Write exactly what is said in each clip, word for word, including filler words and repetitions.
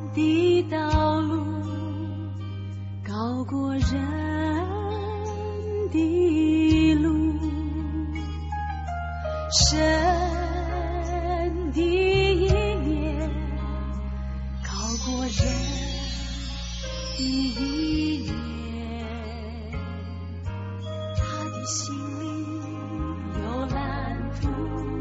的道路高过人的路，神的意念高过人的意念，他的心里有蓝图。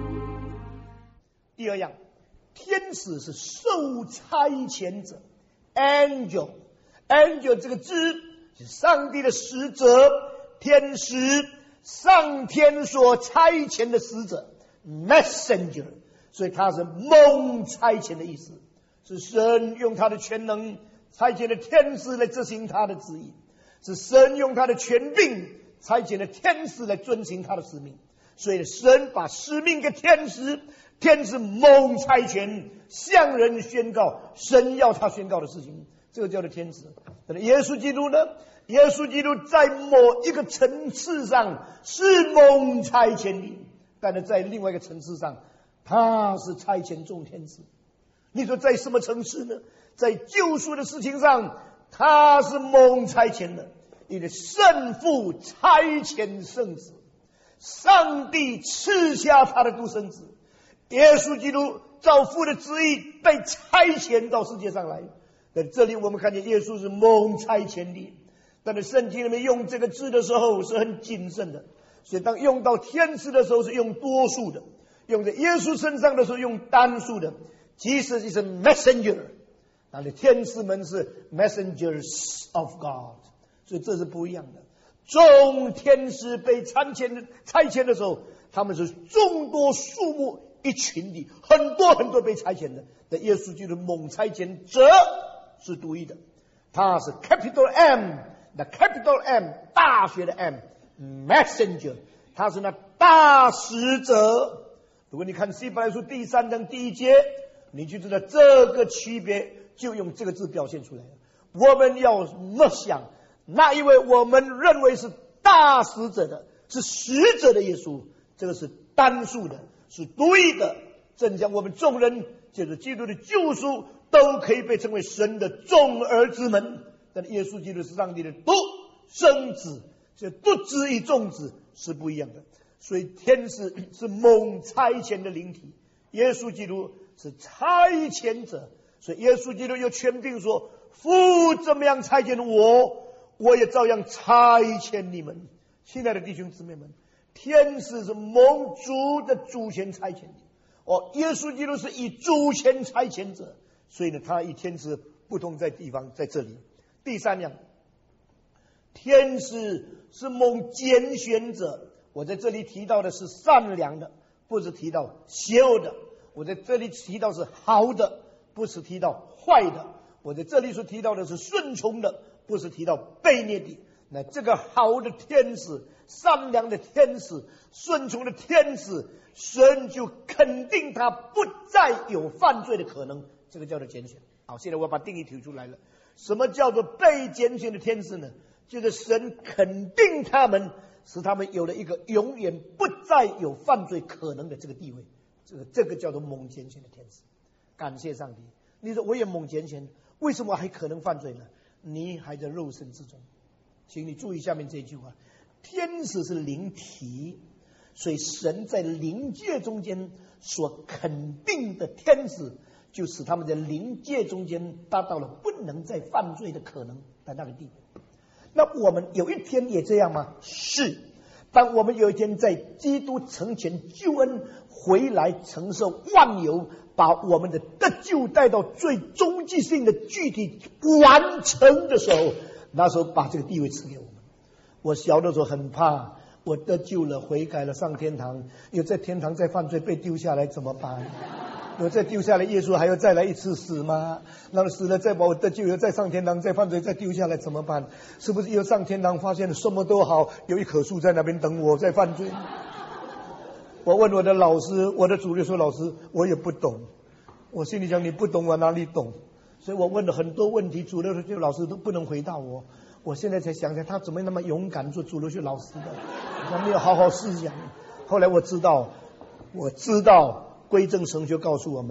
第二样，天使是受差遣者 ，angel，angel angel 这个字是上帝的使者，天使，上天所差遣的使者 ，messenger， 所以他是蒙差遣的意思，是神用他的全能差遣的天使来执行他的旨意，是神用他的权柄差遣的天使来遵行他的使命，所以神把使命给天使，天使蒙差遣向人宣告神要他宣告的事情，这个叫做天使。耶稣基督呢？耶稣基督在某一个层次上是蒙差遣的，但是在另外一个层次上他是差遣众天使。你说在什么层次呢？在救赎的事情上他是蒙差遣的，因为圣父差遣圣子，上帝赐下他的独生子，耶稣基督照父的旨意被差遣到世界上来。在这里我们看见耶稣是蒙差遣的，但是圣经里面用这个字的时候是很谨慎的，所以当用到天使的时候是用多数的，用在耶稣身上的时候用单数的。即使是 messenger， 那里天使们是 messengers of God， 所以这是不一样的。众天使被差遣差遣的时候，他们是众多数目一群的，很多很多被差遣的。但耶稣基督蒙差遣者是独一的，他是 capital M， the capital M， 大写的 M， messenger， 他是那大使者。如果你看希伯来书第三章第一节，你就知道这个区别就用这个字表现出来了。我们要默想那一位我们认为是大使者的，是使者的耶稣，这个是单数的，是独一的。正像我们众人借着基督的救赎都可以被称为神的众儿子们，但耶稣基督是上帝的独生子，这独子与众子是不一样的。所以天使是蒙差遣的灵体，耶稣基督是差遣者，所以耶稣基督有权柄说，父怎么样差遣我，我也照样差遣你们。亲爱的弟兄姊妹们，天使是蒙主的主权差遣的，哦，耶稣基督是以主权差遣者，所以呢，他与天使不同在地方在这里。第三样，天使是蒙拣选者，我在这里提到的是善良的，不是提到邪恶的。我在这里提到是好的，不是提到坏的。我在这里所提到的是顺从的，不是提到悖逆的。那这个好的天使，善良的天使，顺从的天使，神就肯定他不再有犯罪的可能，这个叫做拣选。好，现在我把定义提出来了。什么叫做被拣选的天使呢？就是神肯定他们，使他们有了一个永远不再有犯罪可能的这个地位。这个这个叫做蒙拣选的天使。感谢上帝。你说我也蒙拣选，为什么还可能犯罪呢？你还在肉身之中。请你注意下面这句话，天使是灵体，所以神在灵界中间所肯定的天使，就使他们在灵界中间达到了不能再犯罪的可能的那个地步。那我们有一天也这样吗？是。当我们有一天在基督成全救恩回来承受万有，把我们的得救带到最终极性的具体完成的时候，那时候把这个地位赐给我们。我小的时候很怕，我得救了悔改了上天堂，有在天堂再犯罪被丢下来怎么办？我再丢下来，耶稣还要再来一次死吗？那么死了再把我得救，又再上天堂再犯罪再丢下来怎么办？是不是又上天堂发现什么都好，有一棵树在那边等我再犯罪？我问我的老师，我的主任说，老师我也不懂。我心里想，你不懂我哪里懂？所以我问了很多问题，主流学老师都不能回答我。我现在才想起来，他怎么那么勇敢做主流学老师的？他没有好好思想。后来我知道，我知道归正神学告诉我们，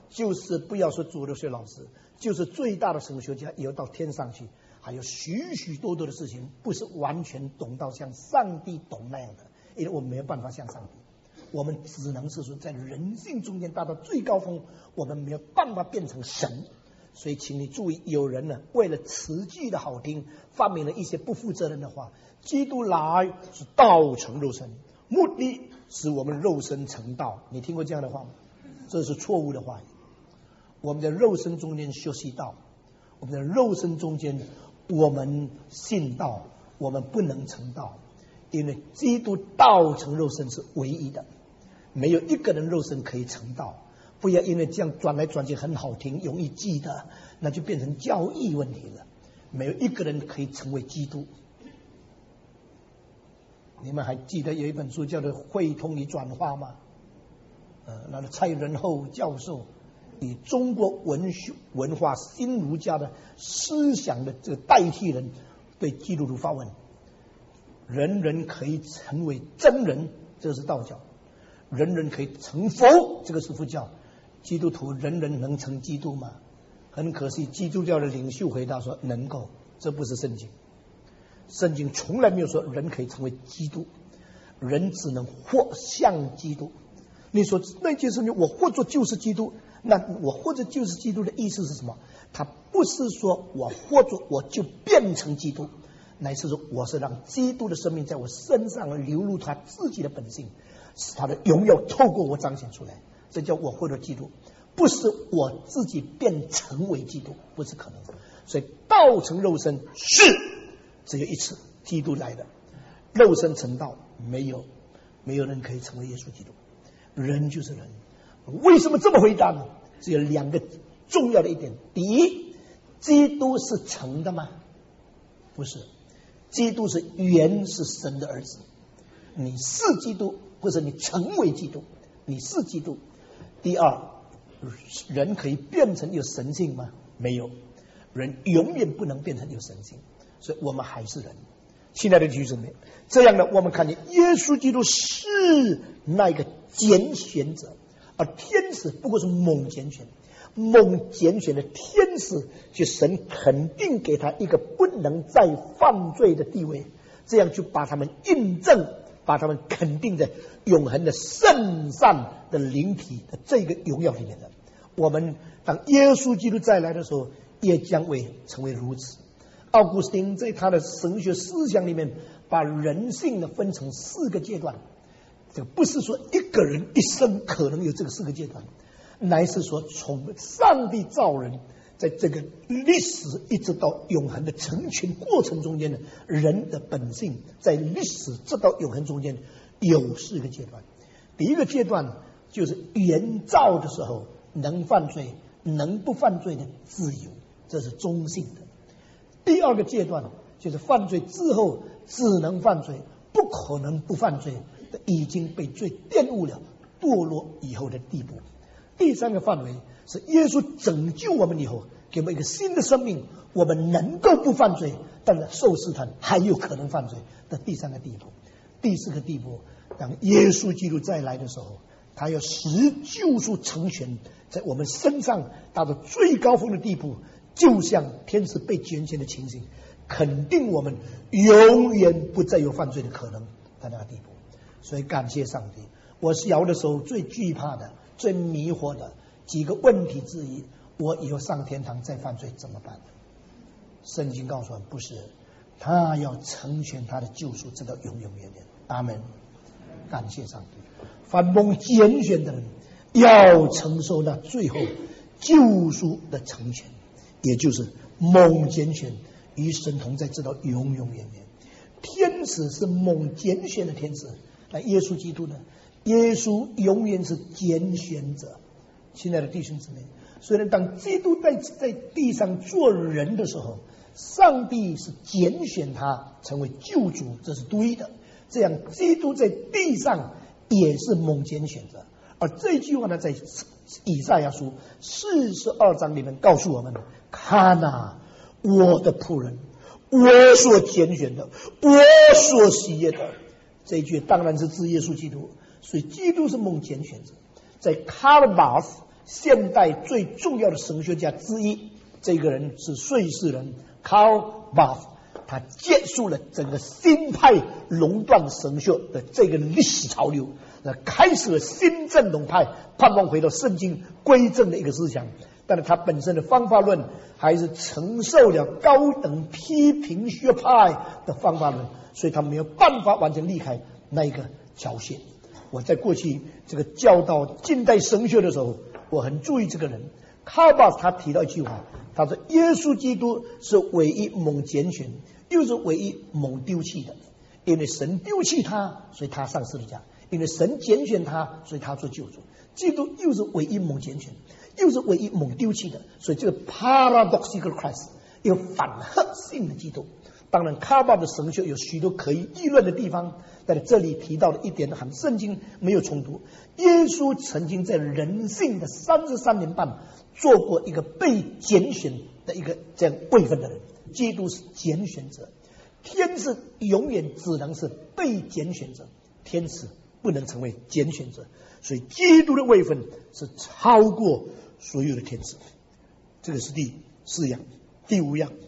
就是不要说主流学老师，就是最大的神学家也要到天上去，还有许许多多的事情不是完全懂到像上帝懂那样的，因为我们没有办法像上帝，我们只能是说在人性中间达到最高峰，我们没有办法变成神。所以请你注意，有人呢为了词句的好听，发明了一些不负责任的话。基督来是道成肉身，目的使我们肉身成道。你听过这样的话吗？这是错误的话语。我们在肉身中间学习道，我们在肉身中间我们信道，我们不能成道，因为基督道成肉身是唯一的，没有一个人肉身可以成道。不要因为这样转来转去很好听容易记得，那就变成教义问题了。没有一个人可以成为基督。你们还记得有一本书叫做《汇通与转化》吗？呃，那个蔡仁厚教授以中国文学文化新儒家的思想的这个代替人，对基督徒发问：人人可以成为真人，这是道教；人人可以成佛，这个是佛教。基督徒人人能成基督吗？很可惜，基督教的领袖回答说能够，这不是圣经。圣经从来没有说人可以成为基督，人只能活像基督。你说那件事情，我活着就是基督，那我活着就是基督的意思是什么？他不是说我活着我就变成基督，乃是说我是让基督的生命在我身上流露他自己的本性，使他的荣耀透过我彰显出来，这叫我活着基督，不是我自己变成为基督，不是可能。所以道成肉身是只有一次，基督来的，肉身成道没有，没有人可以成为耶稣基督，人就是人。为什么这么回答呢？只有两个重要的一点：第一，基督是成的吗？不是，基督是原是神的儿子，你是基督，或者你成为基督，你是基督。第二，人可以变成有神性吗？没有，人永远不能变成有神性，所以我们还是人。亲爱的弟兄姊妹，这样呢，我们看见耶稣基督是那个拣选者，而天使不过是蒙拣选，蒙拣选的天使，就神肯定给他一个不能再犯罪的地位，这样就把他们印证，把他们肯定在永恒的圣善的灵体的这个荣耀里面的。我们当耶稣基督再来的时候，也将会成为如此。奥古斯丁在他的神学思想里面，把人性呢分成四个阶段。这个不是说一个人一生可能有这个四个阶段，乃是说从上帝造人，在这个历史一直到永恒的成全过程中间的人的本性，在历史直到永恒中间有四个阶段。第一个阶段就是原造的时候，能犯罪能不犯罪的自由，这是中性的。第二个阶段就是犯罪之后只能犯罪，不可能不犯罪，已经被罪玷污了，堕落以后的地步。第三个范围是耶稣拯救我们以后，给我们一个新的生命，我们能够不犯罪，但是受试探还有可能犯罪的第三个地步。第四个地步，当耶稣基督再来的时候，他要使救赎成全在我们身上达到最高峰的地步，就像天使被拣选的情形，肯定我们永远不再有犯罪的可能在那个地步。所以感谢上帝，我小的时候最惧怕的最迷惑的几个问题之一，我以后上天堂再犯罪怎么办？圣经告诉我们不是，他要成全他的救赎直到永永远远。阿们。感谢上帝，凡蒙拣选的人要承受那最后救赎的成全，也就是蒙拣选与神同在直到永永远远。天使是蒙拣选的天使，那耶稣基督呢？耶稣永远是拣选者。亲爱的弟兄姊妹，虽然当基督在在地上做人的时候，上帝是拣选他成为救主，这是对的。这样基督在地上也是蒙拣选者。而这句话呢，在以赛亚书四十二章里面告诉我们：看啊，我的仆人，我所拣选的，我所喜悦的。这一句当然是指耶稣基督，所以基督是蒙拣选者。在卡尔马斯现代最重要的神学家之一。这个人是瑞士人 Karl Barth， 他结束了整个新派垄断神学的这个历史潮流，开始了新正统派盼望回到圣经归正的一个思想。但是他本身的方法论还是承受了高等批评学派的方法论，所以他没有办法完全离开那一个条线。我在过去这个教导近代神学的时候，我很注意这个人。卡巴他提到一句话，他说耶稣基督是唯一蒙拣选，又是唯一蒙丢弃的。因为神丢弃他，所以他上十字架；因为神拣选他，所以他做救主。基督又是唯一蒙拣选，又是唯一蒙丢弃的，所以这个 paradoxical Christ 一个反核性的基督。当然卡巴的神学有许多可以议论的地方，但这里提到的一点和圣经没有冲突。耶稣曾经在人性的三十三年半做过一个被拣选的一个这样位分的人，基督是拣选者。天使永远只能是被拣选者，天使不能成为拣选者，所以基督的位分是超过所有的天使。这个是第四样。第五样，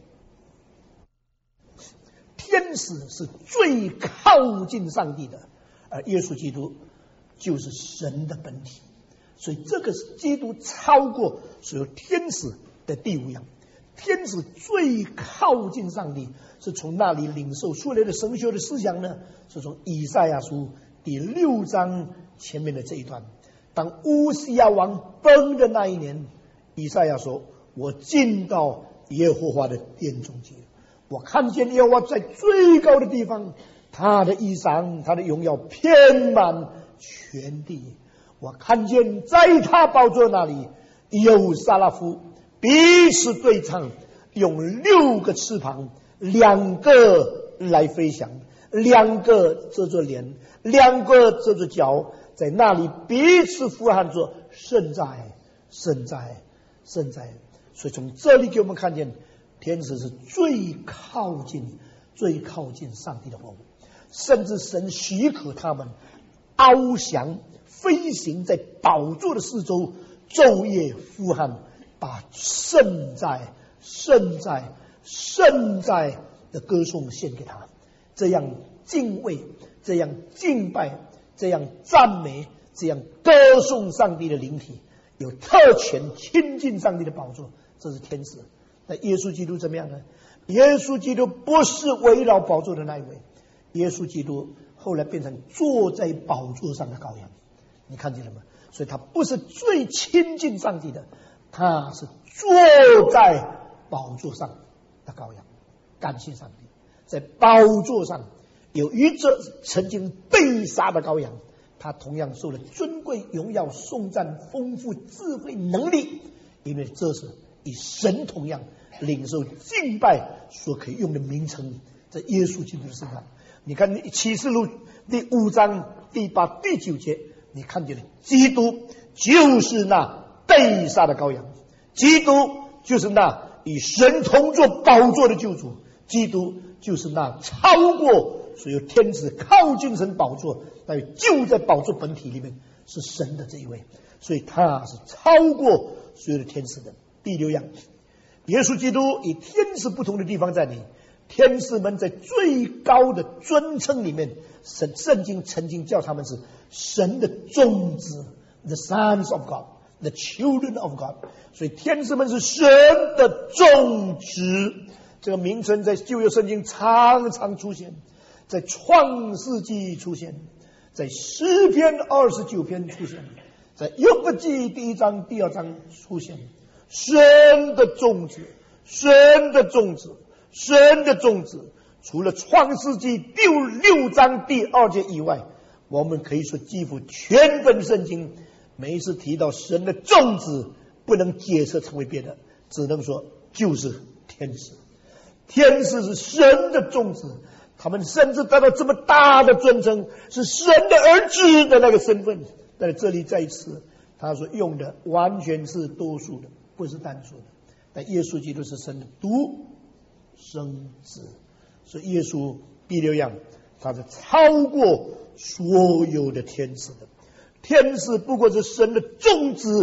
天使是最靠近上帝的，而耶稣基督就是神的本体，所以这个是基督超过所有天使的第五样。天使最靠近上帝，是从那里领受出来的神学的思想呢？是从以赛亚书第六章前面的这一段。当乌西亚王崩的那一年，以赛亚说：“我进到耶和华的殿中去，我看见耶和华在最高的地方，他的衣裳，他的荣耀遍满全地。我看见在他宝座那里有撒拉夫彼此对唱，用六个翅膀，两个来飞翔，两个遮着脸，两个遮着脚，在那里彼此呼喊说：圣在，圣在，圣在。”所以从这里给我们看见，天使是最靠近、最靠近上帝的活物，甚至神许可他们翱翔、飞行在宝座的四周，昼夜呼喊，把圣在、圣在、圣在的歌颂献给他。这样敬畏，这样敬拜，这样赞美，这样歌颂上帝的灵体，有特权亲近上帝的宝座，这是天使。那耶稣基督怎么样呢？耶稣基督不是围绕宝座的那一位，耶稣基督后来变成坐在宝座上的羔羊，你看见了吗？所以他不是最亲近上帝的，他是坐在宝座上的羔羊。感谢上帝，在宝座上有一只曾经被杀的羔羊，他同样受了尊贵、荣耀、颂赞、丰富、智慧、能力，因为这是以神同样领受敬拜所可以用的名称，在耶稣基督的身上。你看启示录第五章第八、第九节，你看见了基督就是那被杀的羔羊，基督就是那以神同作宝座的救主，基督就是那超过所有天使靠近神宝座，但就在宝座本体里面是神的这一位，所以他是超过所有的天使的。第六样，耶稣基督与天使不同的地方在哪里？天使们在最高的尊称里面，神圣经曾经叫他们是神的种子 ，the sons of God， the children of God。所以天使们是神的种子，这个名称在旧约圣经常常出现，在创世纪出现，在诗篇二十九篇出现，在约伯记第一章、第二章出现。神的种子，神的种子，神的种子。除了创世纪第六章第二节以外，我们可以说几乎全本圣经每一次提到神的种子，不能解释成为别的，只能说就是天使。天使是神的种子，他们甚至得到这么大的尊称，是神的儿子的那个身份。但这里再一次他说用的完全是多数的，不是单数的。但耶稣基督是神的独生子，所以耶稣第六样，他是超过所有的天使的。天使不过是神的种子，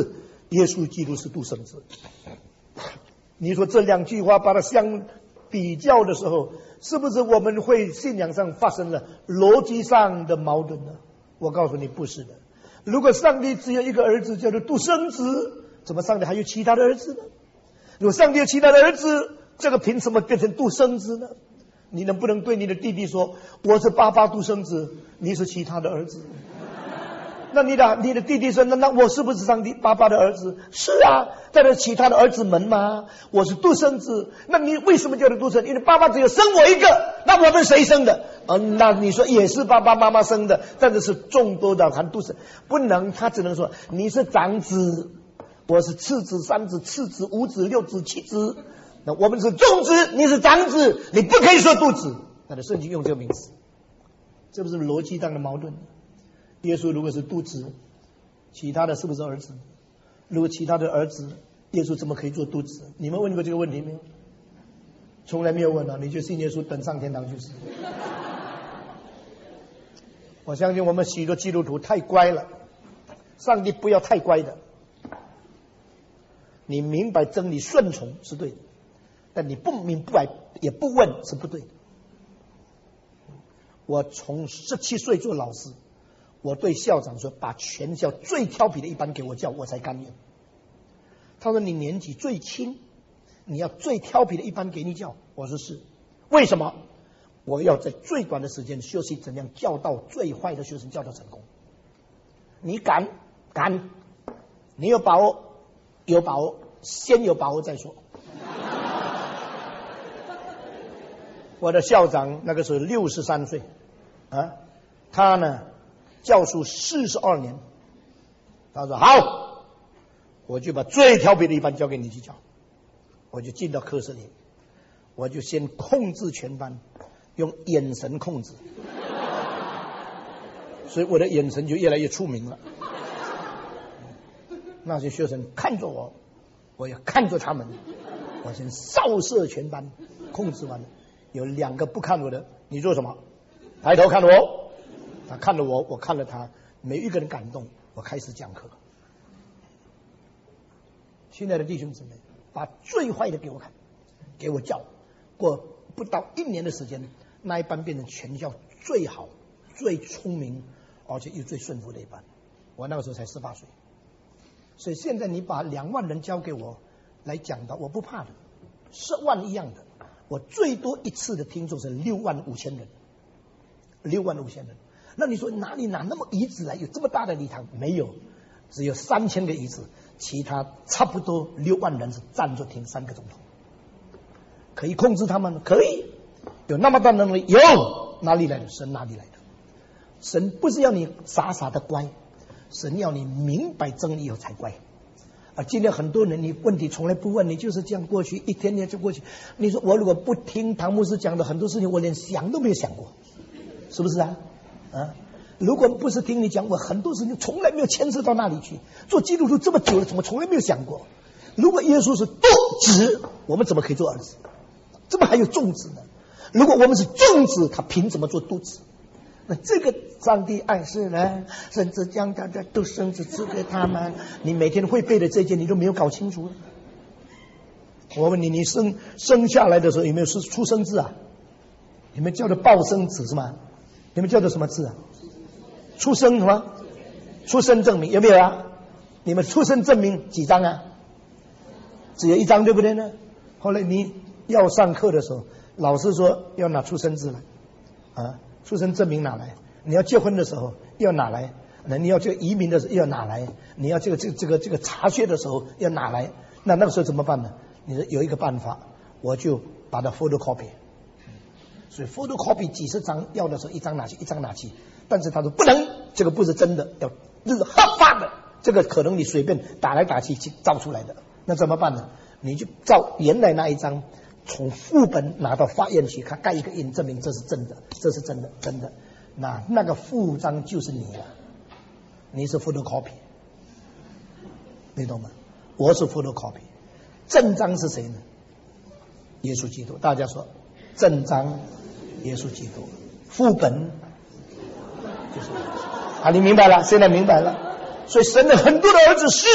耶稣基督是独生子。你说这两句话把它相比较的时候，是不是我们会信仰上发生了逻辑上的矛盾呢？我告诉你，不是的。如果上帝只有一个儿子叫做独生子，怎么上帝还有其他的儿子呢？如果上帝有其他的儿子，这个凭什么变成独生子呢？你能不能对你的弟弟说，我是爸爸独生子，你是其他的儿子？那你的你的弟弟说，那那我是不是上帝爸爸的儿子？是啊，在那其他的儿子们吗？我是独生子。那你为什么叫做独生？因为爸爸只有生我一个，那我们谁生的？啊，那你说也是爸爸妈妈生的，但是是众多的含独生，不能，他只能说你是长子，我是次子、三子、次子、五子、六子、七子。那我们是众子，你是长子，你不可以说独子。那的圣经用这个名词，这不是逻辑上的矛盾？耶稣如果是独子，其他的是不是儿子？如果其他的儿子，耶稣怎么可以做独子？你们问过这个问题没有？从来没有问啊！你就信耶稣，等上天堂就是。我相信我们许多基督徒太乖了，上帝不要太乖的。你明白真理，顺从是对的，但你不明白也不问是不对的。我从十七岁做老师，我对校长说，把全校最调皮的一班给我教，我才甘愿。他说你年纪最轻，你要最调皮的一班给你教。我说是，为什么？我要在最短的时间学习怎样教导最坏的学生，教导成功。你敢？敢？你有把握？有把握，先有把握再说。我的校长那个时候六十三岁啊，他呢教书四十二年。他说好，我就把最调皮的一班交给你去教。我就进到课室里，我就先控制全班，用眼神控制，所以我的眼神就越来越出名了。那些学生看着我，我也看着他们，我先扫射全班，控制完了。有两个不看我的，你做什么？抬头看我。他看了我，我看了他，没一个人感动。我开始讲课。亲爱的弟兄姊妹，把最坏的给我看，给我教。过不到一年的时间，那一班变成全校最好、最聪明，而且又最顺服的一班。我那个时候才十八岁。所以现在你把两万人交给我来讲的，我不怕的，十万一样的。我最多一次的听众是六万五千人，六万五千人。那你说哪里拿那么椅子来？有这么大的礼堂？没有，只有三千个椅子，其他差不多六万人是站着听三个钟头。可以控制他们？可以。有那么大能力？有。哪里来的？神哪里来的？神不是要你傻傻的乖。神要你明白真理以后才乖。啊，今天很多人你问题从来不问，你就是这样过去，一天天就过去。你说我如果不听唐牧师讲的很多事情，我连想都没有想过，是不是啊？啊，如果不是听你讲，我很多事情从来没有牵涉到那里去。做基督徒这么久了，怎么从来没有想过？如果耶稣是独子，我们怎么可以做儿子？怎么还有众子呢？如果我们是众子，他凭什么做独子？那这个上帝爱世人，甚至将他的独生子赐给他们。你每天会背的这件，你都没有搞清楚。我问你，你生生下来的时候有没有是出生字啊？你们叫的报生纸是吗？你们叫的什么字啊？出生什么？出生证明有没有啊？你们出生证明几张啊？只有一张，对不对呢？后来你要上课的时候，老师说要拿出生字来啊。出生证明拿来，你要结婚的时候要拿来，那你要这个移民的时候要拿来，你要这个这个这个这个查阅的时候要拿来。那那个时候怎么办呢？你说有一个办法，我就把它 photocopy。所以 photocopy 几十张要的时候一张拿去，一张拿去。但是他说不能，这个不是真的，要这是合法的，这个可能你随便打来打去去造出来的。那怎么办呢？你就照原来那一张。从副本拿到法院去，他盖一个印，证明这是真的，这是真的，真的。那那个副章就是你了，你是 photocopy， 你懂吗？我是 photocopy， 正章是谁呢？耶稣基督。大家说，正章耶稣基督，副本就是啊，你明白了？现在明白了。所以神的很多的儿子是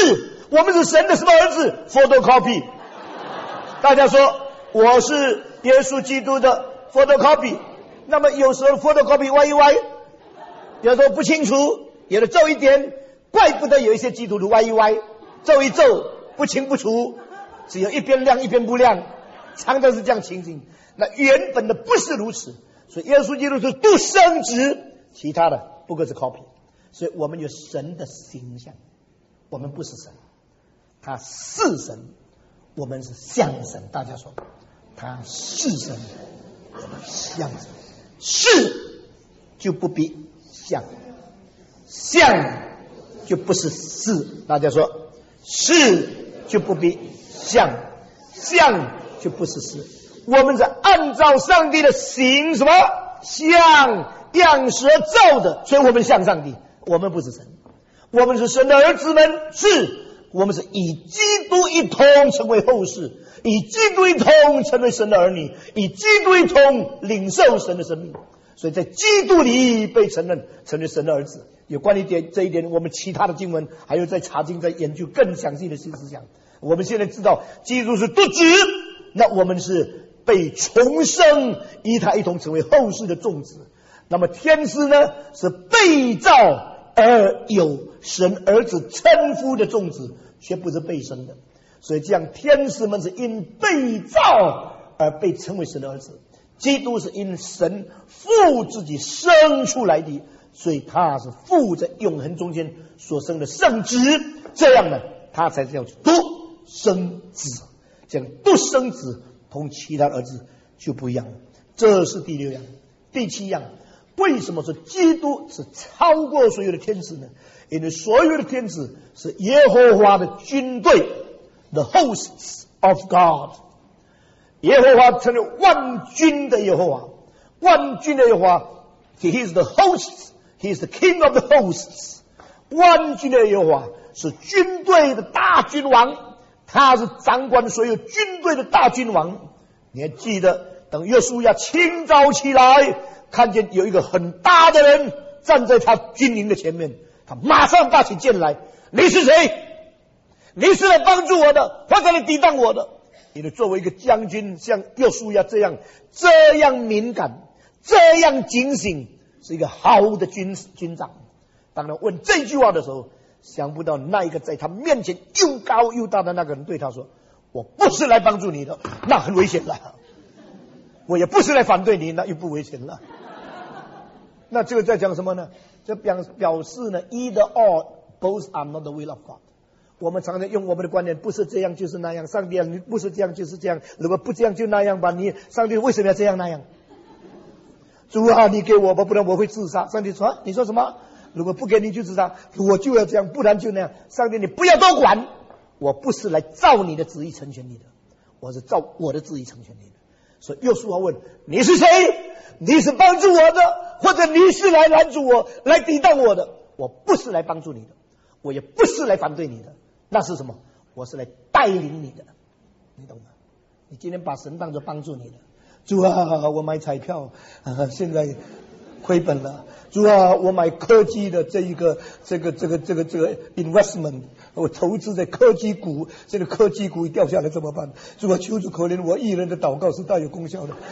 我们是神的什么儿子 ？photocopy。大家说我是耶稣基督的 photocopy， 那么有时候 photocopy 歪一歪，有时候不清楚，有的皱一点，怪不得有一些基督徒歪一歪，皱一皱，不清不楚，只有一边亮一边不亮，常常是这样情形。那原本的不是如此，所以耶稣基督是独生子，其他的不过是 copy。所以我们有神的形象，我们不是神，他是神，我们是像神。大家说，他是神，我们像神。是就不必像，像就不是是。大家说，是就不必像，像就不是是。我们是按照上帝的形什么像样式而造的，所以我们像上帝。我们不是神，我们是神的儿子们，是我们是以基督一同成为后世，以基督一同成为神的儿女，以基督一同领受神的生命。所以在基督里被承认成为神的儿子。有关于这一点，我们其他的经文还有在查经，在研究更详细的新思想。我们现在知道基督是独子，那我们是被重生，与他一同成为后世的众子。那么天使呢，是被造而有神儿子称呼的众子，却不是被生的。所以这样，天使们是因被造而被称为神的儿子，基督是因神父自己生出来的，所以他是父在永恒中间所生的圣子。这样呢，他才叫独生子。这样独生子同其他儿子就不一样了。这是第六样。第七样，为什么说基督是超过所有的天使呢？因为所有的天使是耶和华的军队 ，the hosts of God。耶和华成为万军的耶和华，万军的耶和华 ，He is the hosts, He is the King of the hosts。万军的耶和华是军队的大君王，他是掌管所有军队的大君王。你还记得，等约书亚清早起来，看见有一个很大的人站在他军营的前面，他马上打起剑来。你是谁？你是来帮助我的，或者来抵挡我的？因为作为一个将军，像约书亚这样这样敏感，这样警醒，是一个好的军军长。当他问这句话的时候，想不到那一个在他面前又高又大的那个人对他说：“我不是来帮助你的，那很危险了。我也不是来反对你，那又不危险了。”那这个在讲什么呢？这表表示呢 ，either or both are not the will of God。我们常常用我们的观点，不是这样就是那样。上帝啊，你不是这样就是这样，如果不这样就那样吧。你上帝为什么要这样那样？主啊，你给我吧，不然我会自杀。上帝说、啊：“你说什么？如果不给你就自杀，我就要这样，不然就那样。”上帝，你不要多管，我不是来照你的旨意成全你的，我是照我的旨意成全你的。所以约书亚问：“你是谁？你是帮助我的，或者你是来拦阻我、来抵挡我的？我不是来帮助你的，我也不是来反对你的。那是什么？我是来带领你的，你懂吗？你今天把神当作帮助你的。主啊，我买彩票，啊、现在亏本了。主啊，我买科技的这一个这个这个这个这个 investment， 我投资在科技股，这个科技股一掉下来怎么办？主啊，求主可怜我，一人的祷告是大有功效的。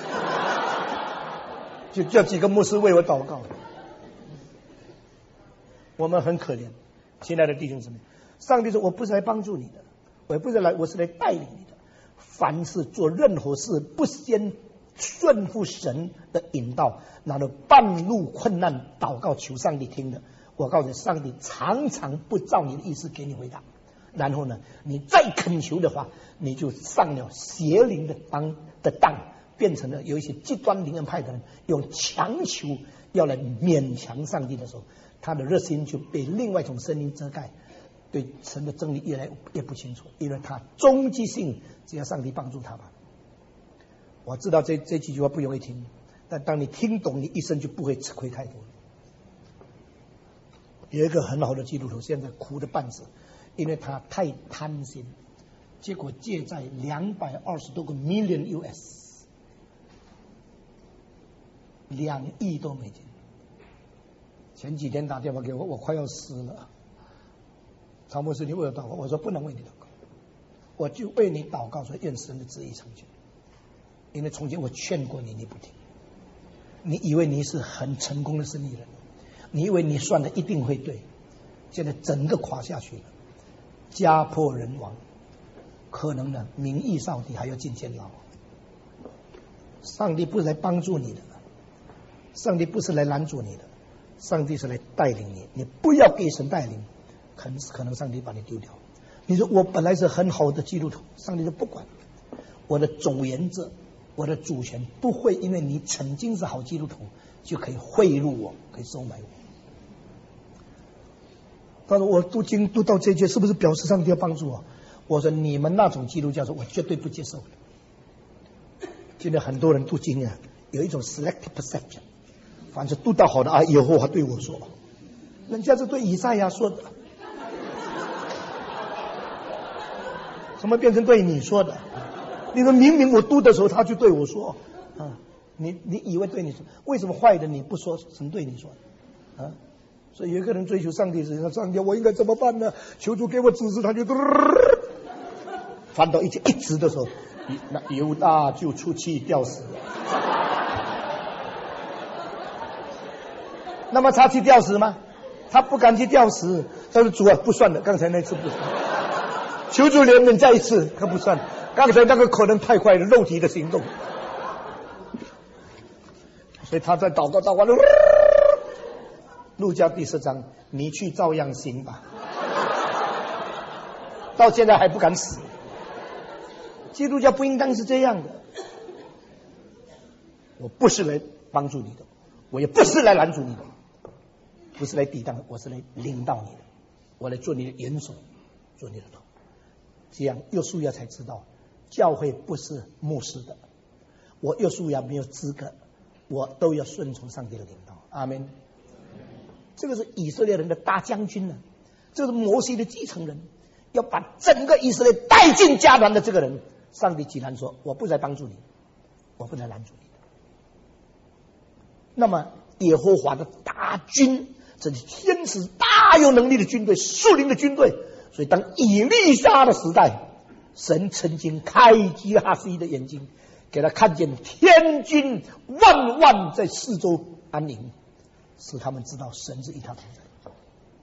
就叫几个牧师为我祷告。我们很可怜，亲爱的弟兄姊妹。上帝说：“我不是来帮助你的，我也不是来，我是来带领你的。凡是做任何事，不先顺服神的引导，然后半路困难祷告求上帝听的，我告诉你，上帝常常不照你的意思给你回答。然后呢，你再恳求的话，你就上了邪灵的当的当，变成了有一些极端灵恩派的人用强求要来勉强上帝的时候，他的热心就被另外一种声音遮盖。”对神的真理越来越不清楚，因为他终极性只要上帝帮助他吧。我知道这这几句话不容易听，但当你听懂，你一生就不会吃亏太多。有一个很好的基督徒现在苦的半死，因为他太贪心，结果借债两百二十多个 million U S， 两亿多美金。前几天打电话给我，我快要死了。 曹牧师，你为我祷告？我说不能为你祷告，我就为你祷告，说愿神的旨意成就。因为从前我劝过你，你不听，你以为你是很成功的生意人，你以为你算的一定会对，现在整个垮下去了，家破人亡，可能呢名义扫地，还要进监牢。上帝不是来帮助你的，上帝不是来拦阻你的，上帝是来带领你，你不要给神带领，可能可能上帝把你丢掉。你说我本来是很好的基督徒，上帝就不管，我的总原则，我的主权不会因为你曾经是好基督徒就可以贿赂我，可以收买我。他说我读经读到这句，是不是表示上帝要帮助我？我说你们那种基督教是我绝对不接受的。现在很多人读经啊，有一种 selective perception， 反正读到好的啊，以后还对我说，人家是对以赛亚说的，怎么变成对你说的？你说明明我读的时候他就对我说啊，你你以为对你说，为什么坏的你不说，神对你说啊？所以有一个人追求上帝时，他上帝我应该怎么办呢？求主给我指示，他就翻到一一直的时候，那犹大就出去吊死了。那么他去吊死吗？他不敢去吊死。他说主啊，不算的，刚才那次不算，求主怜悯再一次，可不算。刚才那个可能太快了，肉体的行动。所以他在祷告祷告，路加第四章，你去照样行吧。到现在还不敢死。基督教不应当是这样的。我不是来帮助你的，我也不是来拦阻你的，不是来抵挡，我是来领导你的，我来做你的元首，做你的头。这样约书亚才知道，教会不是牧师的，我约书亚没有资格，我都要顺从上帝的领导。阿们。这个是以色列人的大将军呢、啊，这是摩西的继承人，要把整个以色列带进迦南的这个人，上帝既然说我不来帮助你，我不来拦阻你的，那么耶和华的大军，这是天使大有能力的军队，属灵的军队。所以当以利沙的时代，神曾经开基哈西的眼睛，给他看见天军万万在四周安营，使他们知道神是与他同在。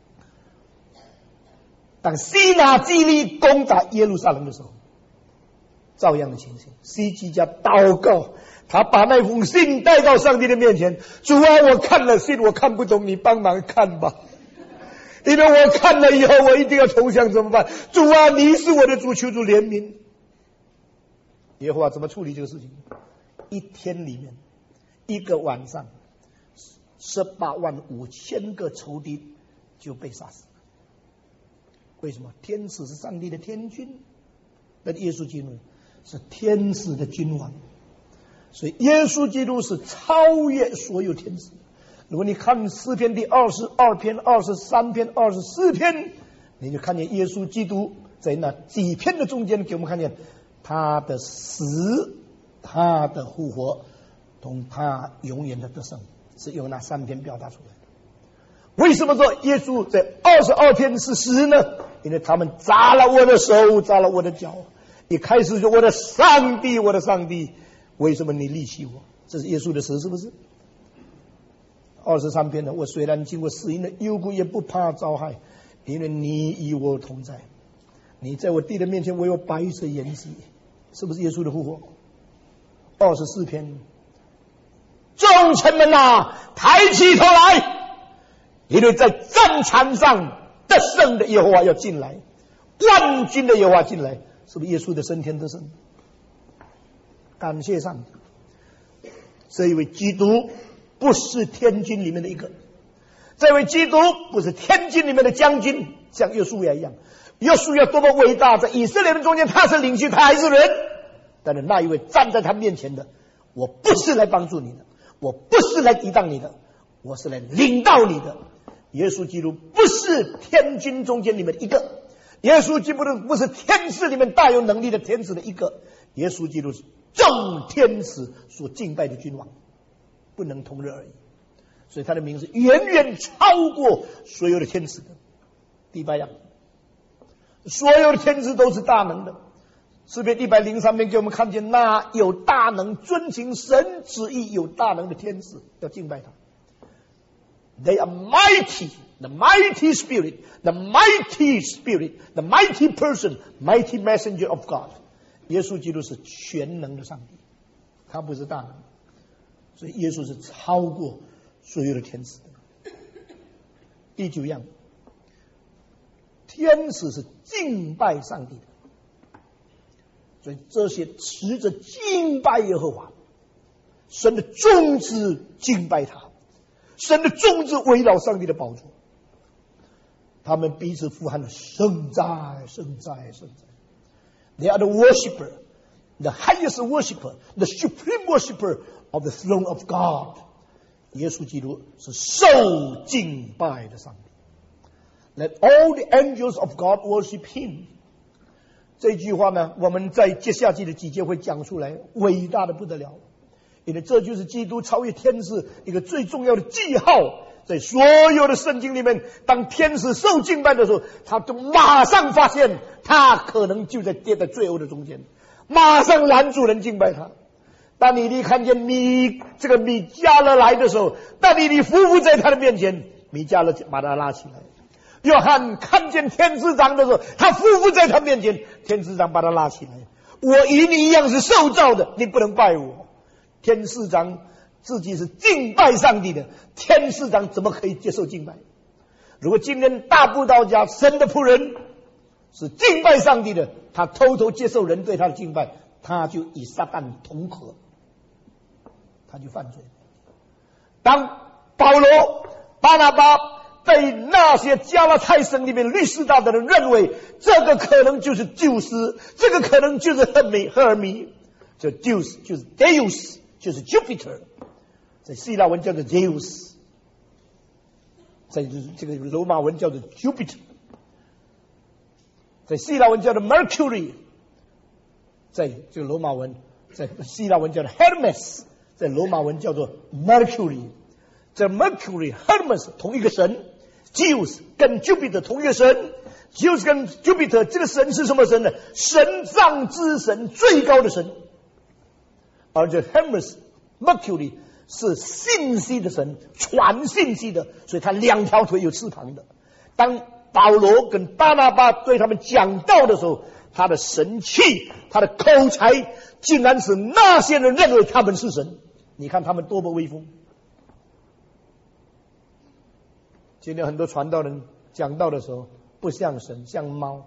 当西拿基利攻打耶路撒冷的时候，照样的情形，希西家祷告，他把那封信带到上帝的面前，主啊，我看了信，我看不懂，你帮忙看吧，因为我看了以后我一定要投降，怎么办？主啊，你是我的主，求主怜悯。耶和华怎么处理这个事情？一天里面，一个晚上，十八万五千个仇敌就被杀死。为什么？天使是上帝的天军，那耶稣基督是天使的君王，所以耶稣基督是超越所有天使。如果你看诗篇第二十二篇、二十三篇、二十四篇，你就看见耶稣基督在那几篇的中间，给我们看见他的死、他的复活同他永远的得胜，是用那三篇表达出来的。为什么说耶稣在二十二篇是死呢？因为他们扎了我的手，扎了我的脚。一开始就我的上帝，我的上帝，为什么你离弃我？这是耶稣的死，是不是？二十三篇的，我虽然经过死荫的幽谷，也不怕遭害，因为你与我同在。你在我弟的面前为我白色筵席，是不是耶稣的复活？二十四篇，众臣们啊，抬起头来，因为在战场上得胜的耶和华要进来，万军的耶和华进来，是不是耶稣的升天得胜？感谢上帝，这一位基督不是天军里面的一个，这位基督不是天军里面的将军，像约书亚一样。约书亚多么伟大，在以色列人中间他是领袖，他还是人，但是那一位站在他面前的，我不是来帮助你的，我不是来抵挡你的，我是来领导你的。耶稣基督不是天军中间里面的一个，耶稣基督不是天使里面大有能力的天使的一个，耶稣基督是众天使所敬拜的君王，不能同日而语。所以他的名是远远超过所有的天使的。第八样， 所有的天使都是大能的。诗篇一百零三篇给我们看见，那有大能、遵行神旨意、有大能的天使要敬拜他。They are mighty, the mighty spirit, the mighty spirit, the mighty person, mighty messenger of God. 耶稣基督是全能的上帝，他不是大能，所以耶稣是超过所有的天使的。第九样，天使是敬拜上帝的。所以这些持着敬拜耶和华，神的众子敬拜他，神的众子围绕上帝的宝座，他们彼此呼喊的圣哉圣哉圣哉。They are the worshipper, the highest worshipper, the supreme worshipper of the throne of God. 耶稣基督是受敬拜的上帝。Let all the angels of God worship him. 这句话呢，我们在接下去的几节会讲出来，伟大的不得了。因为这就是基督超越天使一个最重要的记号。在所有的圣经里面，当天使受敬拜的时候，他就马上发现他可能就在跌在罪恶的中间，马上拦住人敬拜他。当尼利看见米这个米迦勒来的时候，当尼利匍匐在他的面前，米迦勒把他拉起来。约翰看见天使长的时候，他匍匐在他面前，天使长把他拉起来。我与你一样是受造的，你不能拜我。天使长自己是敬拜上帝的，天使长怎么可以接受敬拜？如果今天大布道家神的仆人是敬拜上帝的，他偷偷接受人对他的敬拜，他就与撒旦同合，他就犯罪。当保罗、巴拿巴被那些加拉太省里面律师大的人认为这个可能就是救斯，这个可能就是赫米赫尔米，这 Deus 就是 Deus 就是 Jupiter， 在希腊文叫做 Zeus， 在这个罗马文叫做 Jupiter， 在希腊文叫做 Mercury， 在这个罗马文在希腊文叫做 Hermes， 在罗马文叫做 Mercury。这 Mercury、Hermes 同一个神。Zeus 跟 Jupiter 同一个神。 Zeus 跟 Jupiter 这个神是什么神呢？神藏之神，最高的神。而这 Hermes、Mercury 是信息的神，传信息的，所以他两条腿有翅膀的。当保罗跟巴拿巴对他们讲道的时候，他的神气，他的口才，竟然使那些人认为他们是神。你看他们多么威风！今天很多传道人讲道的时候，不像神，像猫，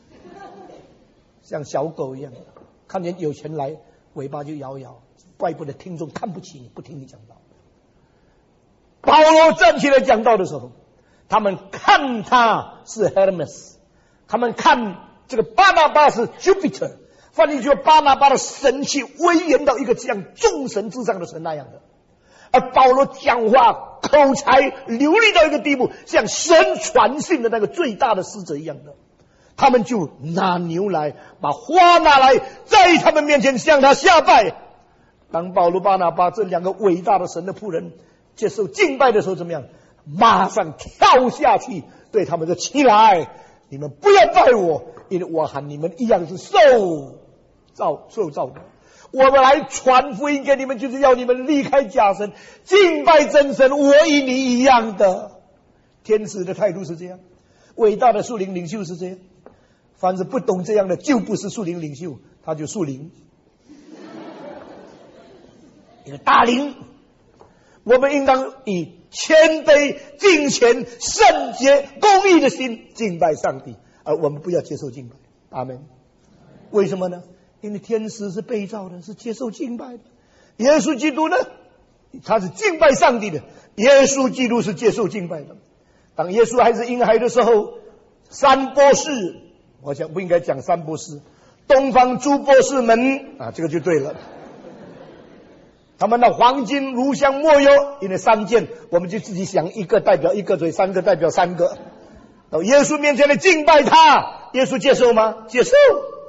像小狗一样，看见有钱来，尾巴就摇摇。怪不得听众看不起你，不听你讲道。保罗站起来讲道的时候，他们看他是 Hermes， 他们看这个巴拿巴是 Jupiter。换句话说，巴拿巴的神气威严到一个像众神之上的神那样的。而保罗讲话口才流利到一个地步，像神传信的那个最大的使者一样的。他们就拿牛来，把花拿来，在他们面前向他下拜。当保罗、巴拿巴这两个伟大的神的仆人接受敬拜的时候，怎么样？马上跳下去对他们说：起来，你们不要拜我，因为我和你们一样是受造受造的。我们来传福音给你们，就是要你们离开假神，敬拜真神。我与你一样的。天使的态度是这样，伟大的属灵领袖是这样。凡是不懂这样的，就不是属灵领袖，他就属灵。一个大灵，我们应当以谦卑、敬虔、圣洁、公义的心敬拜上帝，而我们不要接受敬拜。阿们。为什么呢？因为天使是被造的，是接受敬拜的。耶稣基督呢，他是敬拜上帝的。耶稣基督是接受敬拜的。当耶稣还是婴孩的时候，三博士，我想不应该讲三博士，东方诸博士们啊，这个就对了。他们的黄金如香没有，因为三件，我们就自己想，一个代表一个，所以三个代表三个。到耶稣面前来敬拜他，耶稣接受吗？接受。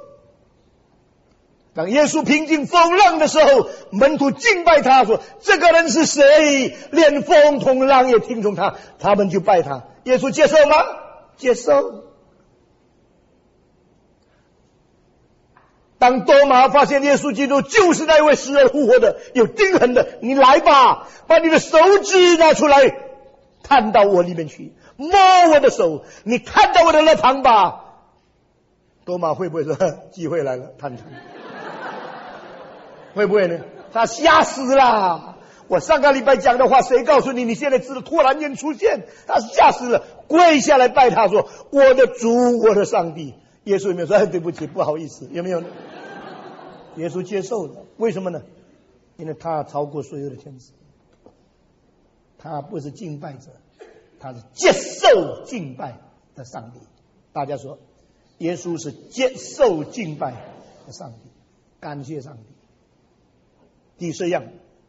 当耶稣平静风浪的时候，门徒敬拜他，说：这个人是谁？连风同浪也听从他。他们就拜他。耶稣接受吗？接受。 当多马发现耶稣基督就是那位死而复活的、有钉痕的，你来吧，把你的手指拿出来，探到我里面去，摸我的手，你探到我的肋旁吧。多马会不会说机会来了，探探？会不会呢？他吓死了。我上个礼拜讲的话，谁告诉你你现在知道突然间出现？他吓死了，跪下来拜他说：“我的主，我的上帝。”耶稣有没有说、哎、对不起，不好意思？有没有？耶稣接受了，为什么呢？因为他超过所有的天使，他不是敬拜者，他是接受敬拜的上帝。大家说，耶稣是接受敬拜的上帝，感谢上帝。第四样，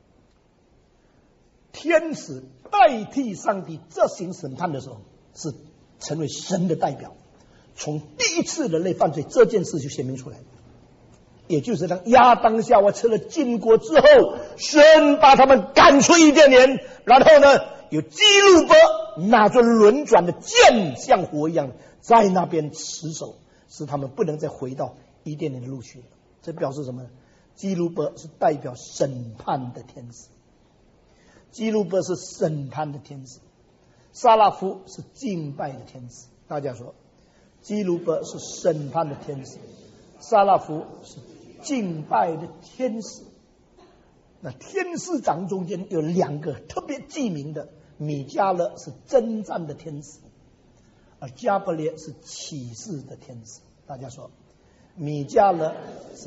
天使代替上帝执行审判的时候，是成为神的代表。从第一次人类犯罪这件事就显明出来，也就是当亚当夏娃吃了禁果之后，神把他们赶出伊甸园，然后呢，有基路伯拿着轮转的剑，像火一样在那边持守，使他们不能再回到伊甸园的路去了。这表示什么？基路伯是代表审判的天使，基路伯是审判的天使，撒拉夫是敬拜的天使。大家说，基路伯是审判的天使，撒拉夫是敬拜的天使。那天使长中间有两个特别记名的，米迦勒是征战的天使，而加百列是启示的天使。大家说，米迦勒是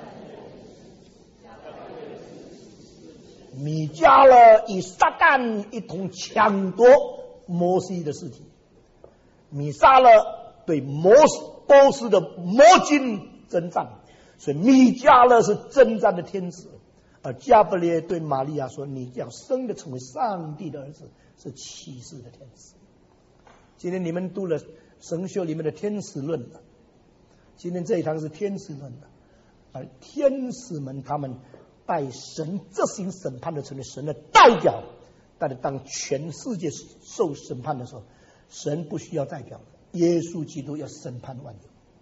米迦勒与撒旦一同抢夺摩西的尸体，米迦勒对摩波斯的魔君征战，所以米迦勒是征战的天使，而加百列对玛利亚说：“你要生的成为上帝的儿子，是启示的天使。”今天你们读了神学里面的天使论了，今天这一堂是天使论的，而天使们他们代神执行审判的成为神的代表，但是当全世界受审判的时候，神不需要代表了，耶稣基督要审判万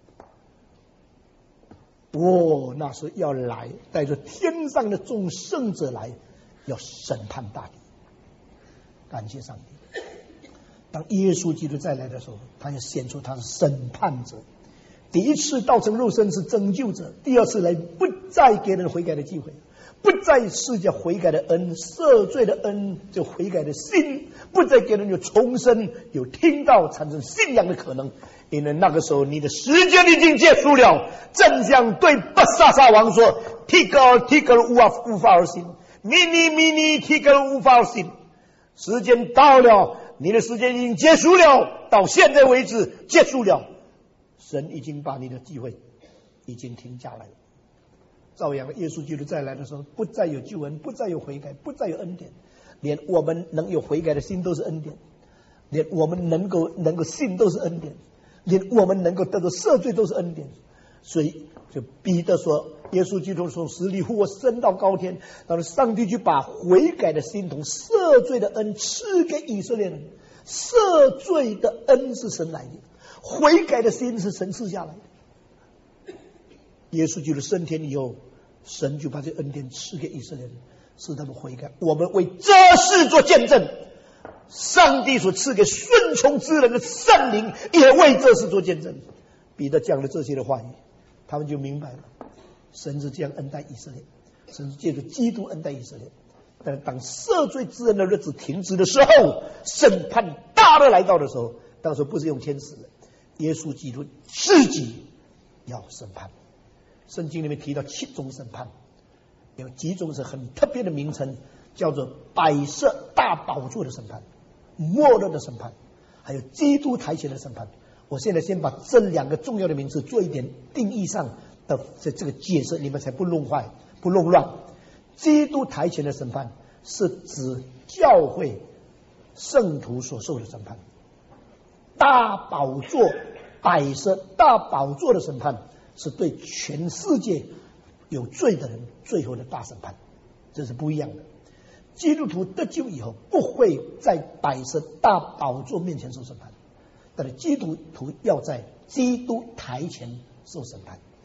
有。哦，那时候要来，带着天上的众圣者来，要审判大地。感谢上帝！当耶稣基督再来的时候，他要显出他是审判者。第一次道成肉身是拯救者，第二次来不再给人悔改的机会，不再世界悔改的恩、赦罪的恩，就悔改的心，不再给人有重生、有听到、产生信仰的可能。因为那个时候你的时间已经结束了，正像对巴萨萨王说：“提格提格无法无法而行，迷你迷你提格无法而行。”时间到了，你的时间已经结束了，到现在为止结束了。神已经把你的机会已经停下来了。照样，耶稣基督再来的时候，不再有救恩，不再有悔改，不再有恩典，连我们能有悔改的心都是恩典，连我们能够能够信都是恩典，连我们能够得到赦罪都是恩典。所以就彼得说，耶稣基督从死里复活，升到高天，然后上帝就把悔改的心同赦罪的恩赐给以色列人。赦罪的恩是神来的，悔改的心是神赐下来的。耶稣基督升天以后，神就把这恩典赐给以色列人，使他们悔改。我们为这事做见证，上帝所赐给顺从之人的圣灵也为这事做见证。彼得讲了这些的话语，他们就明白了，神是这样恩待以色列，神是借着基督恩待以色列。但是当赦罪之人的日子停止的时候，审判大的来到的时候，当时不是用天使的，耶稣基督自己要审判。圣经里面提到七种审判，有几种是很特别的名称，叫做摆设大宝座的审判、末日的审判，还有基督台前的审判。我现在先把这两个重要的名词做一点定义上的这这个解释，你们才不弄坏、不弄乱。基督台前的审判是指教会圣徒所受的审判，大宝座摆设大宝座的审判是对全世界有罪的人最后的大审判，这是不一样的。基督徒得救以后不会在摆设大宝座面前受审判，但是基督徒要在基督台前受审判。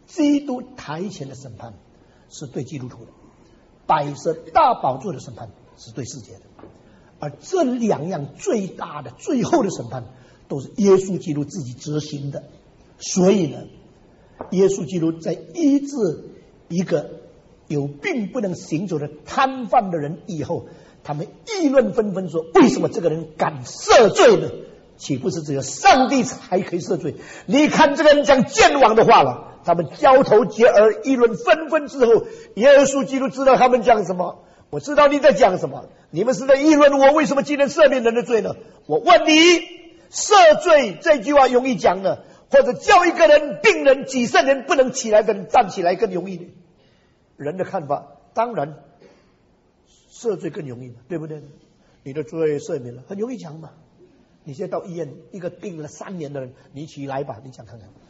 基督台前的审判是对基督徒的，摆设大宝座的审判是对世界的，而这两样最大的最后的审判都是耶稣基督自己执行的。所以呢，耶稣基督在医治一个有病不能行走的瘫痪的人以后，他们议论纷纷说，为什么这个人敢赦罪呢？岂不是只有上帝才可以赦罪？你看这个人讲健忘的话了。他们交头接耳，议论纷纷之后，耶稣基督知道他们讲什么。我知道你在讲什么，你们是在议论我为什么今天赦免人的罪呢？我问你，赦罪这句话容易讲呢，或者叫一个人病人几十年不能起来的人站起来更容易呢？人的看法当然赦罪更容易嘛，对不对？你的罪赦免了，很容易讲嘛。你现在到医院，一个病了三年的人，你起来吧，你讲看看。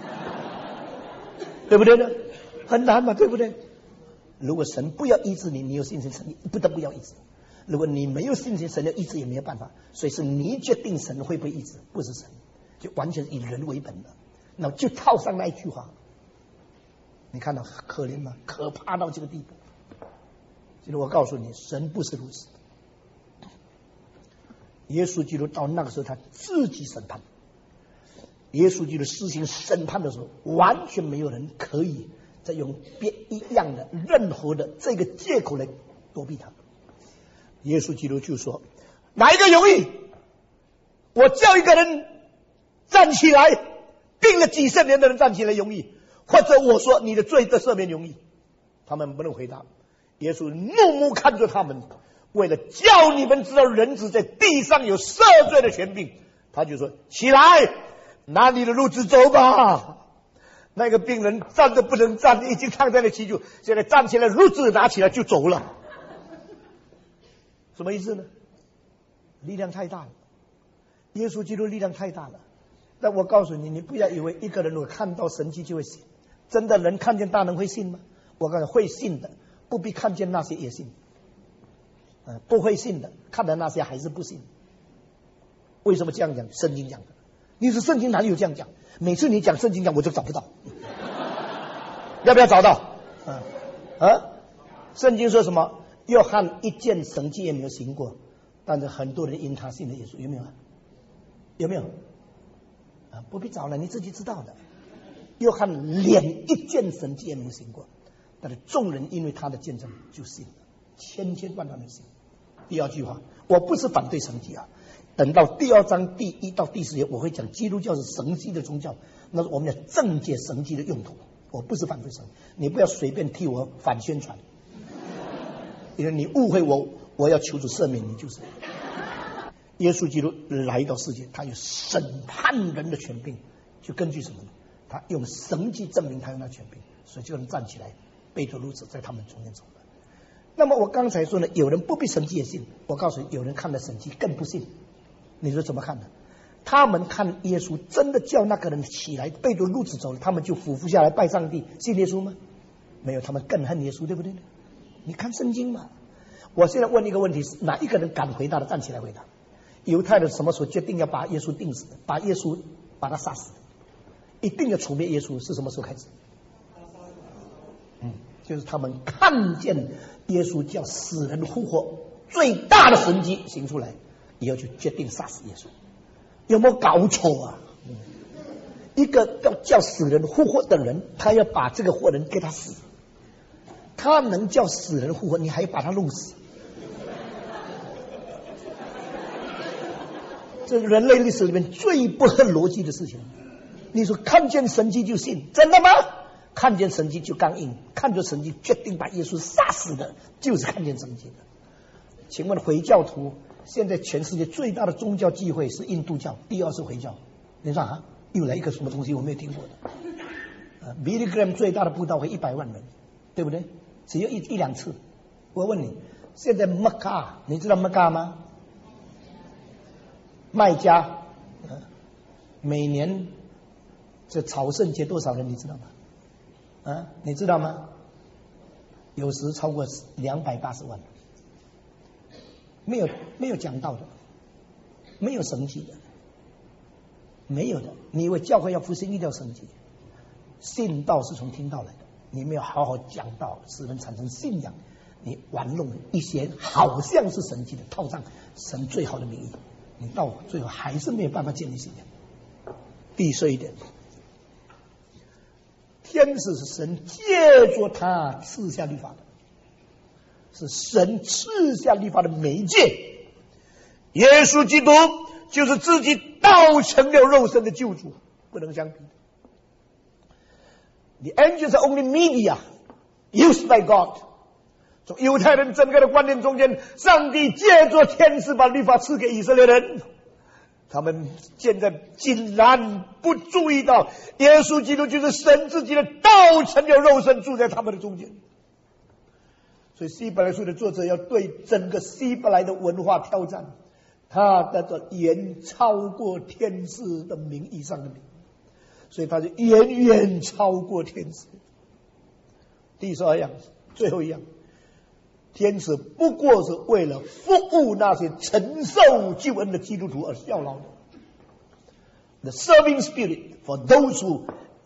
对不对呢？很难嘛，对不对？如果神不要医治你，你有信心，神不得不要医治。如果你没有信心，神要医治也没有办法。所以是你决定神会不会医治，不是神，就完全以人为本的。那就套上那一句话，你看到可怜吗？可怕到这个地步。其实我告诉你，神不是如此。耶稣基督到那个时候，他自己审判。耶稣基督施行审判的时候，完全没有人可以再用别一样的任何的这个借口来躲避他。耶稣基督就说，哪一个容易？我叫一个人站起来，病了几十年的人站起来容易，或者我说你的罪的赦免容易？他们不能回答。耶稣怒目看着他们，为了叫你们知道人子在地上有赦罪的权柄，他就说，起来，拿你的路子走吧。那个病人站着不能站，已经躺在那祈求，现在站起来，褥子拿起来就走了。什么意思呢？力量太大了，耶稣基督力量太大了。但我告诉你，你不要以为一个人如果看到神迹就会信，真的人看见大能会信吗？我告诉你，会信的不必看见那些也信，呃、不会信的看到那些还是不信。为什么这样讲？圣经讲的。你是圣经哪里有这样讲？每次你讲圣经讲我就找不到，要不要找到？啊啊！圣经说什么？约翰一件神迹也没有行过，但是很多人因他信了耶稣，有没有？有没有？啊，不必找了，你自己知道的。约翰连一件神迹也没有行过，但是众人因为他的见证就信了，千千万万的信。第二句话，我不是反对神迹啊。等到第二章第一到第四节，我会讲基督教是神迹的宗教，那是我们的正解神迹的用途。我不是反对神，你不要随便替我反宣传，因为你误会我，我要求主赦免你就是。耶稣基督来到世界，他有审判人的权柄，就根据什么呢？他用神迹证明他有那权柄，所以就能站起来，背着褥子在他们中间走了。那么我刚才说呢，有人不必神迹也信，我告诉你，有人看了神迹更不信。你说怎么看呢？他们看耶稣真的叫那个人起来背着褥子走了，他们就俯伏下来拜上帝，信耶稣吗？没有，他们更恨耶稣，对不对？你看圣经嘛。我现在问一个问题，是哪一个人敢回答的？站起来回答。犹太人什么时候决定要把耶稣钉死的？把耶稣把他杀死的？一定要除灭耶稣是什么时候开始？嗯，就是他们看见耶稣叫死人复活最大的神迹行出来以后，就决定杀死耶稣。有没有搞错啊？嗯、一个要叫死人复活的人，他要把这个活人给他死，他能叫死人复活，你还要把他弄死？这是人类历史里面最不合逻辑的事情。你说看见神迹就信，真的吗？看见神迹就刚硬，看着神迹决定把耶稣杀死的，就是看见神迹的。请问回教徒现在全世界最大的宗教聚会是印度教，第二是回教。你说啊，又来一个什么东西我没有听过的？呃 Billy Graham 最大的布道会一百万人，对不对？只有一一两次。我问你，现在麦加，你知道麦加吗？麦加，呃、每年这朝圣节多少人？你知道吗？啊，你知道吗？有时超过两百八十万。没有没有讲道的，没有神迹的，没有的。你以为教会要复兴一定要神迹？ 信道是从听道来的，你没有好好讲道，使人产生信仰，你玩弄一些好像是神迹的，套上神最好的名义，你到最后还是没有办法建立信仰。第十一点，天使是神借着他赐下律法的，是神赐下律法的媒介。耶稣基督就是自己道成了肉身的救主，不能相比。The angels are only media used by God。从犹太人整个的观念中间，上帝借着天使把律法赐给以色列人，他们现在竟然不注意到耶稣基督就是神自己的道成了肉身，住在他们的中间。所以希伯来书的作者要对整个希伯来的文化挑战，他的远超过天使的名以上的名，所以他就远远超过天使。第十二样，最后一样，天使不过是为了服务那些承受救恩的基督徒而效劳的。The serving spirit for those who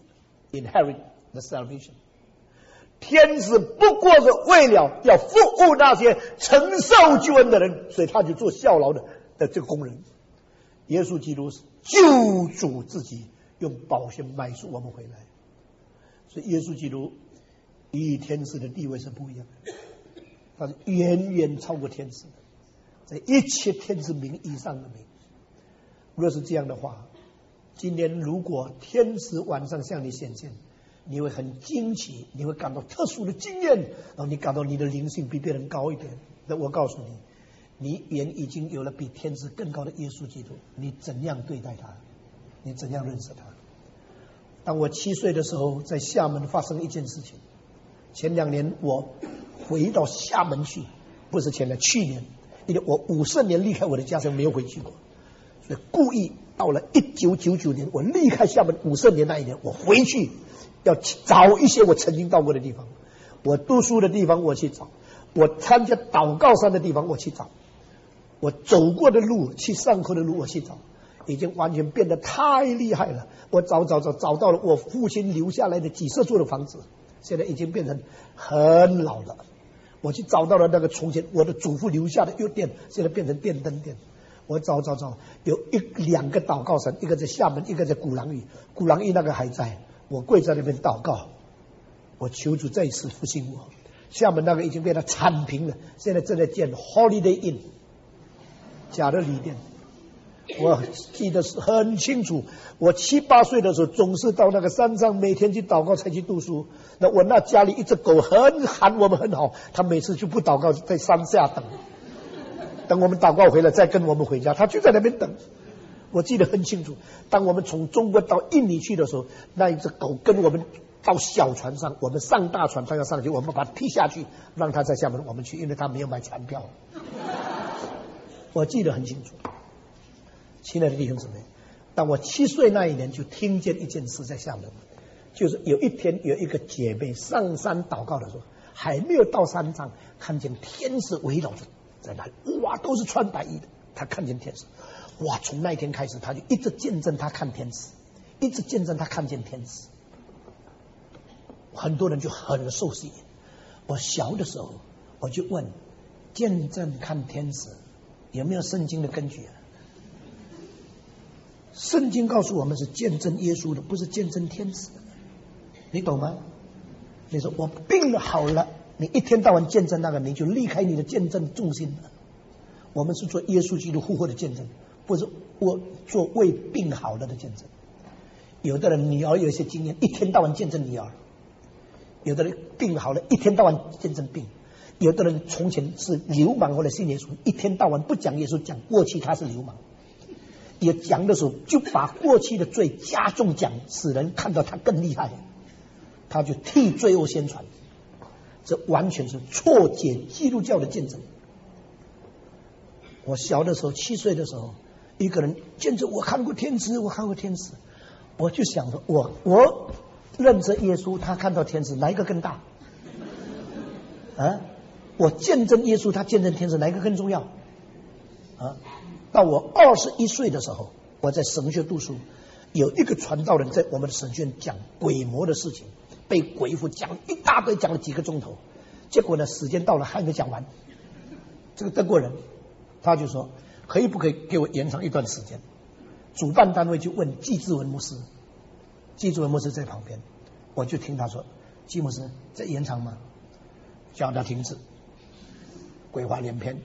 inherit the salvation。天使不过是为了要服务那些承受救恩的人，所以他就做效劳的的这个工人。耶稣基督是救主自己用宝血买赎我们回来，所以耶稣基督与天使的地位是不一样的，他是远远超过天使的，在一切天使名以上的名。若是这样的话，今天如果天使晚上向你显现，你会很惊奇，你会感到特殊的经验，然后你感到你的灵性比别人高一点。那我告诉你，你原已经有了比天使更高的耶稣基督，你怎样对待他，你怎样认识他。当我七岁的时候，在厦门发生一件事情。前两年我回到厦门去，不是前年，去年，因为我五十年离开我的家乡没有回去过，所以故意到了一九九九年，我离开厦门五十年那一年，我回去要找一些我曾经到过的地方，我读书的地方我去找，我参加祷告山的地方我去找，我走过的路，去上课的路我去找，已经完全变得太厉害了。我找找找找到了我父亲留下来的几十座的房子，现在已经变成很老了。我去找到了那个从前我的祖父留下的药店，现在变成电灯店。我找找找，有一两个祷告神，一个在厦门，一个在鼓浪屿。鼓浪屿那个还在，我跪在那边祷告，我求主再一次复兴我。厦门那个已经变得铲平了，现在正在建 Holiday Inn 假的旅店。我记得是很清楚，我七八岁的时候总是到那个山上，每天去祷告才去读书。那我那家里一只狗很喊我们很好，他每次就不祷告，在山下等，等我们祷告回来再跟我们回家，他就在那边等。我记得很清楚，当我们从中国到印尼去的时候，那一只狗跟我们到小船上，我们上大船，他要上去，我们把它踢下去，让他在厦门我们去，因为他没有买船票。我记得很清楚。亲爱的弟兄姊妹，当我七岁那一年，就听见一件事在厦门，就是有一天有一个姐妹上山祷告的时候，还没有到山上，看见天使围绕着在那里，哇，都是穿白衣的，她看见天使，哇，从那一天开始，她就一直见证她看天使，一直见证她看见天使，很多人就很受吸引。我小的时候，我就问，见证看天使有没有圣经的根据啊？圣经告诉我们是见证耶稣的，不是见证天使的，你懂吗？你说我病了好了，你一天到晚见证那个，你就离开你的见证重心了。我们是做耶稣基督复活的见证，不是我做为病好了的见证。有的人女儿有一些经验，一天到晚见证女儿；有的人病好了，一天到晚见证病；有的人从前是流氓或者信耶稣，一天到晚不讲耶稣，讲过去他是流氓。也讲的时候就把过去的罪加重讲，使人看到他更厉害，他就替罪恶宣传，这完全是错解基督教的见证。我小的时候七岁的时候，一个人见证我看过天使，我看过天使，我就想着我我认识耶稣，他看到天使，哪一个更大啊？我见证耶稣，他见证天使，哪一个更重要啊？到我二十一岁的时候，我在神学读书， 有一个传道人在我们的神学院讲鬼魔的事情，被鬼附讲一大堆，讲了几个钟头，结果呢，时间到了还没讲完。这个德国人他就说，可以不可以给我延长一段时间？主办单位就问季志文牧师，季志文牧师在旁边，我就听他说，季牧师在延长吗？叫他停止，鬼话连篇。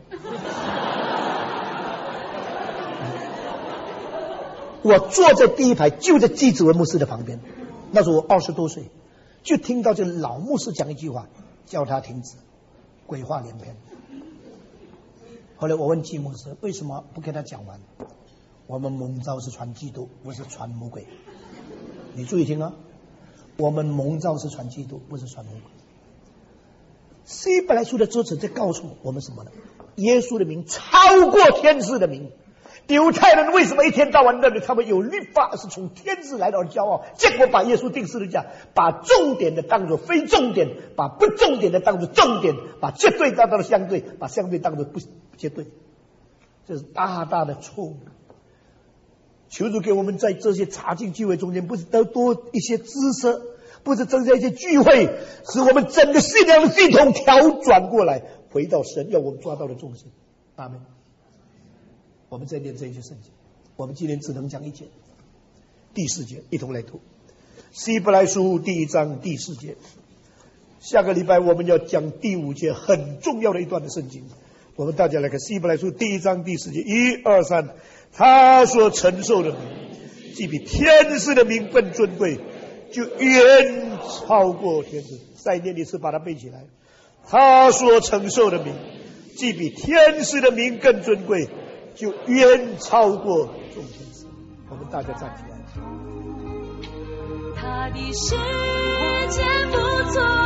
我坐在第一排，就在季志文牧师的旁边。那时候我二十多岁，就听到这老牧师讲一句话，叫他停止，鬼话连篇。后来我问季牧师，为什么不给他讲完？我们蒙召是传基督，不是传魔鬼。你注意听啊，我们蒙召是传基督，不是传魔鬼。希伯来书的作者在告诉我们什么呢？耶稣的名超过天使的名。犹太人为什么一天到晚认为他们有律法是从天使来的而骄傲，结果把耶稣定十字架，把重点的当作非重点，把不重点的当作重点，把绝对当作相对，把相对当作不绝对，这是大大的错误。求主给我们在这些查经聚会中间，不是得多一些知识，不是增加一些聚会，使我们整个信仰的系统调转过来，回到神要我们抓到的重心。阿们。我们在念这一节圣经，我们今天只能讲一节，第四节，一同来读希伯来书第一章第四节。下个礼拜我们要讲第五节很重要的一段的圣经，我们大家来看希伯来书第一章第四节，一二三，他所承受的名，既比天使的名更尊贵，就远超过天使。再念一次，把它背起来。他所承受的名，既比天使的名更尊贵，就远超过众天使。我们大家站起来。 他的世界不错。